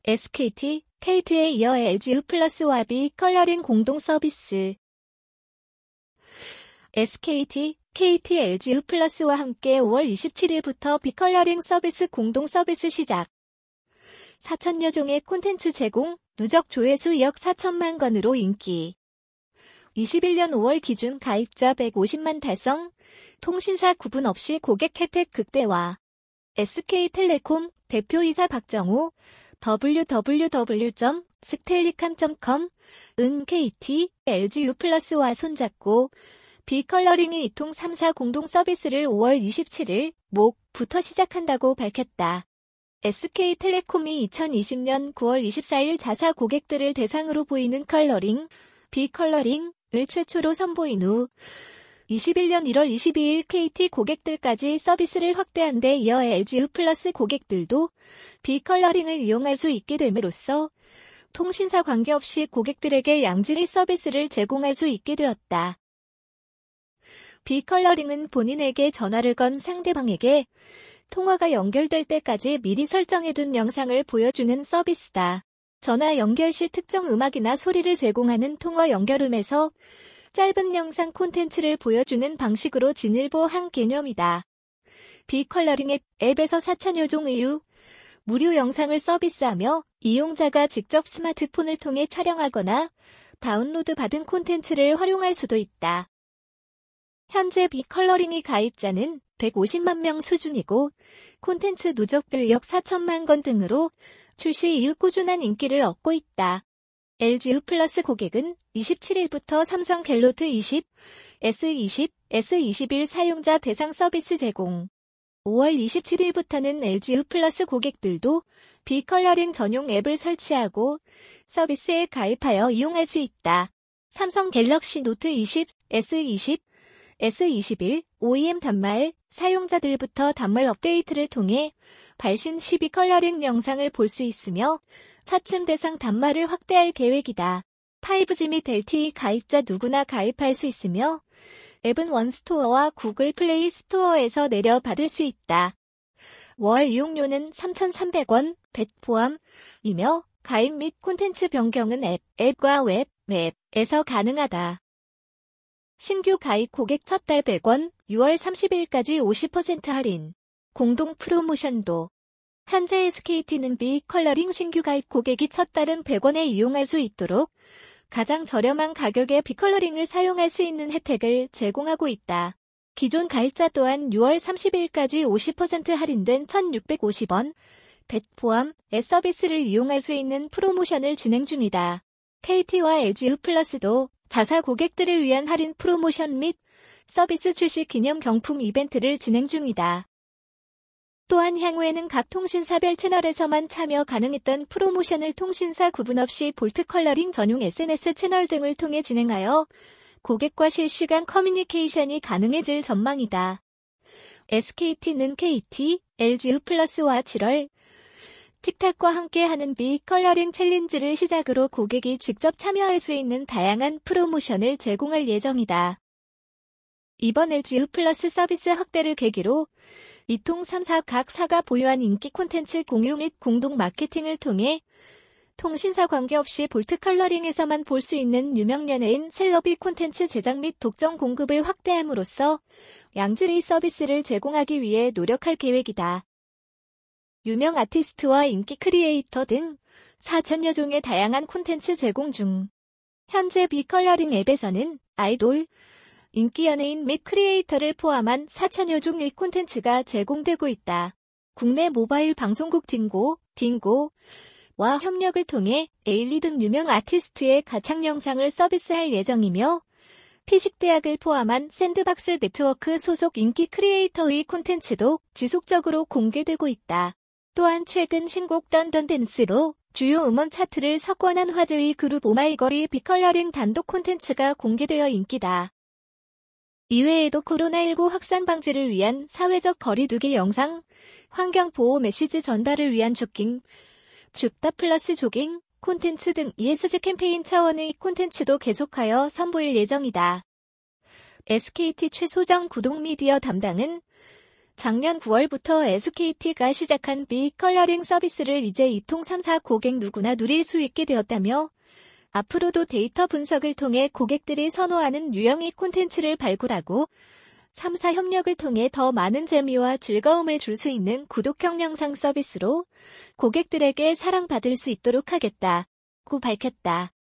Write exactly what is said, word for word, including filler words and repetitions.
에스케이티, 케이티에 이어 엘지유 플러스와 비컬러링 공동 서비스. 에스케이티, 케이티, 엘지유 플러스와 함께 오월 이십칠일부터 비컬러링 서비스 공동 서비스 시작. 사천여 종의 콘텐츠 제공, 누적 조회수 약 사천만 건으로 인기. 이십일년 오월 기준 가입자 백오십만 달성, 통신사 구분 없이 고객 혜택 극대화. 에스케이텔레콤 대표이사 박정우, 더블유 더블유 더블유 점 스텔리캄 점 컴, 은 케이티, 엘지유 플러스와 손잡고 비컬러링이 이통 삼사 공동 서비스를 오월 이십칠일 목부터 시작한다고 밝혔다. 에스케이텔레콤이 이천이십년 구월 이십사일 자사 고객들을 대상으로 보이는 컬러링, 비컬러링을 최초로 선보인 후 이십일년 일월 이십이일 케이티 고객들까지 서비스를 확대한 데 이어 엘지유 플러스 고객들도 비컬러링을 이용할 수 있게 됨으로써 통신사 관계없이 고객들에게 양질의 서비스를 제공할 수 있게 되었다. 비컬러링은 본인에게 전화를 건 상대방에게 통화가 연결될 때까지 미리 설정해둔 영상을 보여주는 서비스다. 전화 연결 시 특정 음악이나 소리를 제공하는 통화 연결음에서 짧은 영상 콘텐츠를 보여주는 방식으로 진일보한 개념이다. 비컬러링 앱, 앱에서 사천여 종의 유 무료 영상을 서비스하며 이용자가 직접 스마트폰을 통해 촬영하거나 다운로드 받은 콘텐츠를 활용할 수도 있다. 현재 비컬러링이 가입자는 백오십만 명 수준이고 콘텐츠 누적별 약 사천만 건 등으로 출시 이후 꾸준한 인기를 얻고 있다. 엘지유 플러스 고객은 이십칠일부터 삼성 갤노트 이십, 에스 이십, 에스 이십일 사용자 대상 서비스 제공. 오월 이십칠일부터는 엘지유 플러스 고객들도 비컬러링 전용 앱을 설치하고 서비스에 가입하여 이용할 수 있다. 삼성 갤럭시 노트 이십, 에스 이십, 에스 이십일, 오이엠 단말 사용자들부터 단말 업데이트를 통해 발신 시 비컬러링 영상을 볼 수 있으며 차츰 대상 단말을 확대할 계획이다. 파이브지 및 엘티이 가입자 누구나 가입할 수 있으며 앱은 원스토어와 구글 플레이 스토어에서 내려받을 수 있다. 월 이용료는 삼천삼백 원, 벳 포함이며 가입 및 콘텐츠 변경은 앱, 앱과 웹, 웹에서 가능하다. 신규 가입 고객 첫 달 백 원, 유월 삼십일까지 오십 퍼센트 할인. 공동 프로모션도. 현재 에스케이티는 비컬러링 신규 가입 고객이 첫 달은 백 원에 이용할 수 있도록 가장 저렴한 가격에 비컬러링을 사용할 수 있는 혜택을 제공하고 있다. 기존 가입자 또한 유월 삼십일까지 오십 퍼센트 할인된 천육백오십 원, 벳 포함의 서비스를 이용할 수 있는 프로모션을 진행 중이다. 케이티와 엘지유 플러스도 자사 고객들을 위한 할인 프로모션 및 서비스 출시 기념 경품 이벤트를 진행 중이다. 또한 향후에는 각 통신사별 채널에서만 참여 가능했던 프로모션을 통신사 구분 없이 볼트 컬러링 전용 에스엔에스 채널 등을 통해 진행하여 고객과 실시간 커뮤니케이션이 가능해질 전망이다. 에스케이티는 케이티, 엘지유 플러스와 칠월 틱탁과 함께하는 비컬러링 챌린지를 시작으로 고객이 직접 참여할 수 있는 다양한 프로모션을 제공할 예정이다. 이번 엘지유 플러스 서비스 확대를 계기로 이통 삼사 각 사가 보유한 인기 콘텐츠 공유 및 공동 마케팅을 통해 통신사 관계없이 볼트 컬러링에서만 볼 수 있는 유명 연예인 셀러비 콘텐츠 제작 및 독점 공급을 확대함으로써 양질의 서비스를 제공하기 위해 노력할 계획이다. 유명 아티스트와 인기 크리에이터 등 사천여 종의 다양한 콘텐츠 제공 중. 현재 비컬러링 앱에서는 아이돌, 인기 연예인 및 크리에이터를 포함한 사천여 종의 콘텐츠가 제공되고 있다. 국내 모바일 방송국 딩고, 딩고와 협력을 통해 에일리 등 유명 아티스트의 가창 영상을 서비스할 예정이며 피식대학을 포함한 샌드박스 네트워크 소속 인기 크리에이터의 콘텐츠도 지속적으로 공개되고 있다. 또한 최근 신곡 던던댄스로 주요 음원 차트를 석권한 화제의 그룹 오마이걸의 비컬러링 단독 콘텐츠가 공개되어 인기다. 이외에도 코로나십구 확산 방지를 위한 사회적 거리두기 영상, 환경보호 메시지 전달을 위한 조깅, 춥다 플러스 조깅 콘텐츠 등 이에스지 캠페인 차원의 콘텐츠도 계속하여 선보일 예정이다. 에스케이티 최소정 구독 미디어 담당은 작년 구월부터 에스케이티가 시작한 빅컬러링 서비스를 이제 이통 삼 사 고객 누구나 누릴 수 있게 되었다며 앞으로도 데이터 분석을 통해 고객들이 선호하는 유형의 콘텐츠를 발굴하고 삼 사 협력을 통해 더 많은 재미와 즐거움을 줄 수 있는 구독형 영상 서비스로 고객들에게 사랑받을 수 있도록 하겠다고 밝혔다.